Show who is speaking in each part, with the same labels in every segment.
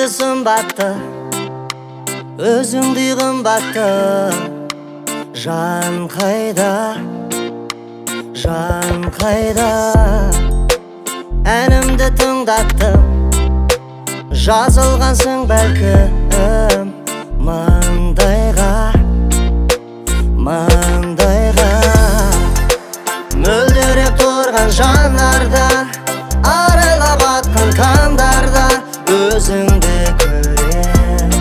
Speaker 1: Жанымды сымбатты, өзіңдей қымбатты. Жан қайда, жан қайда? Әнімді тыңдаттым, жазылғансың бәлкім маңдайға, маңдайға. Мөлдіреп тұрған жанарда, арайлап атқан таңдарда өзіңді көрем.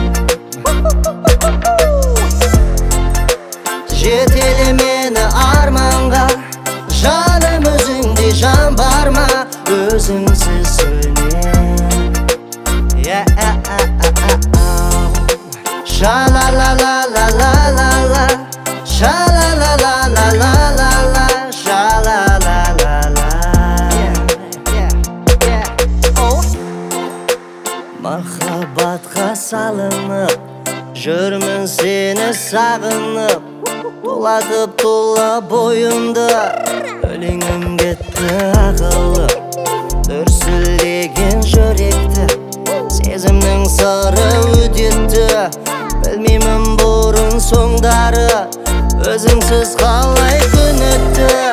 Speaker 1: Жетеле мені арманға, жаным өзіңдей жан бар ма? Өзіңсіз сөнем. Ша-ла-ла-ла-ла-ла-ла-ла, ша-ла-ла-ла-ла-ла-ла-ла, ша-ла-ла-ла-ла. Махаббатқа салынып, жүрмін сені сағынып. Тулатып тула бойымды, өлеңім кетті ағылып. Дүрсілдеген жүректі, сезімнің сыры өтетті. Білмеймін бұрын соңдары, өзіңсіз қалай күн өтті.